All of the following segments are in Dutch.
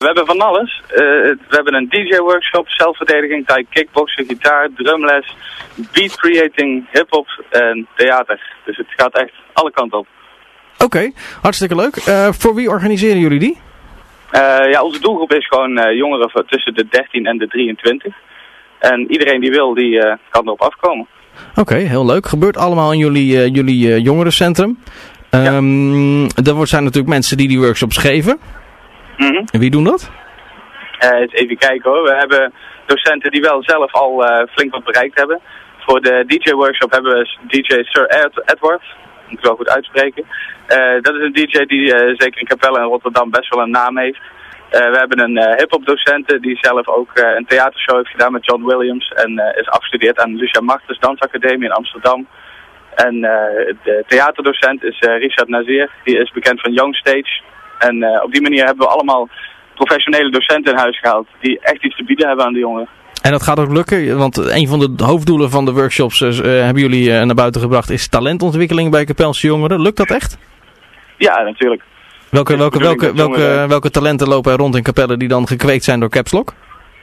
hebben van alles. We hebben een DJ-workshop, zelfverdediging, Thai kickboksen, gitaar, drumles, beat creating, hip-hop en theater. Dus het gaat echt alle kanten op. Oké, hartstikke leuk. Voor wie organiseren jullie die? Onze doelgroep is gewoon jongeren tussen de 13 en de 23. En iedereen die wil, die kan erop afkomen. Oké, heel leuk. Gebeurt allemaal in jullie jongerencentrum. Er zijn natuurlijk mensen die workshops geven. Mm-hmm. En wie doen dat? Eens even kijken hoor. We hebben docenten die wel zelf al flink wat bereikt hebben. Voor de DJ-workshop hebben we DJ Sir Edward. Moet ik wel goed uitspreken. Dat is een DJ die zeker in Capelle en Rotterdam best wel een naam heeft. We hebben een hip-hop docent die zelf ook een theatershow heeft gedaan met John Williams. En is afgestudeerd aan Lucia Martens Dansacademie in Amsterdam. En de theaterdocent is Richard Nazir. Die is bekend van Young Stage. En op die manier hebben we allemaal professionele docenten in huis gehaald. Die echt iets te bieden hebben aan de jongeren. En dat gaat ook lukken, want een van de hoofddoelen van de workshops hebben jullie naar buiten gebracht, is talentontwikkeling bij Capelse jongeren. Lukt dat echt? Ja, natuurlijk. Welke talenten lopen er rond in Capelle die dan gekweekt zijn door Caps Lock?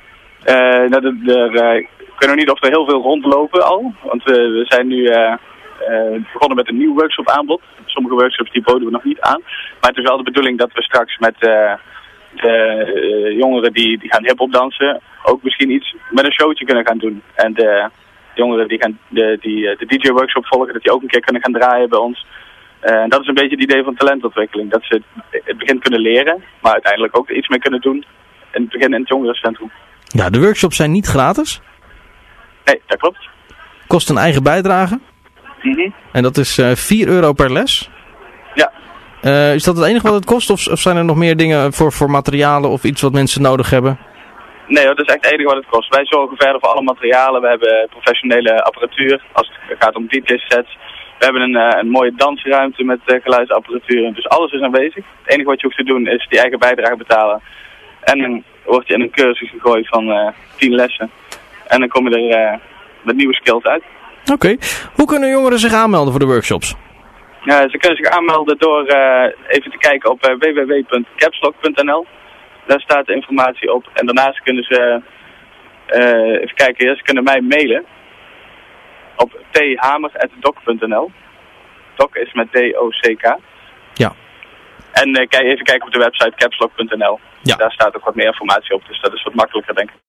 Ik weet nog niet of er heel veel rondlopen al. Want we zijn nu begonnen met een nieuw workshop aanbod. Sommige workshops die boden we nog niet aan. Maar het is wel de bedoeling dat we straks met de jongeren die gaan hip-hop dansen ook misschien iets met een showtje kunnen gaan doen. En de jongeren die gaan de DJ-workshop volgen, dat die ook een keer kunnen gaan draaien bij ons. En dat is een beetje het idee van talentontwikkeling. Dat ze het begin kunnen leren, maar uiteindelijk ook iets mee kunnen doen. In het begin in het jongerencentrum. Ja, de workshops zijn niet gratis. Nee, dat klopt. Kost een eigen bijdrage. Mm-hmm. En dat is €4 per les. Ja. Is dat het enige wat het kost? Of zijn er nog meer dingen voor materialen of iets wat mensen nodig hebben? Nee, dat is echt het enige wat het kost. Wij zorgen verder voor alle materialen. We hebben professionele apparatuur als het gaat om DJ-sets. We hebben een mooie dansruimte met geluidsapparatuur. Dus alles is aanwezig. Het enige wat je hoeft te doen is die eigen bijdrage betalen. En dan word je in een cursus gegooid van 10 lessen. En dan kom je er met nieuwe skills uit. Oké. Hoe kunnen jongeren zich aanmelden voor de workshops? Ze kunnen zich aanmelden door even te kijken op www.capslock.nl. Daar staat de informatie op. En daarnaast kunnen ze, even kijken, ze kunnen mij mailen op thamer@doc.nl. Doc is met D-O-C-K. Ja. En even kijken op de website capslock.nl. Ja. Daar staat ook wat meer informatie op, dus dat is wat makkelijker, denk ik.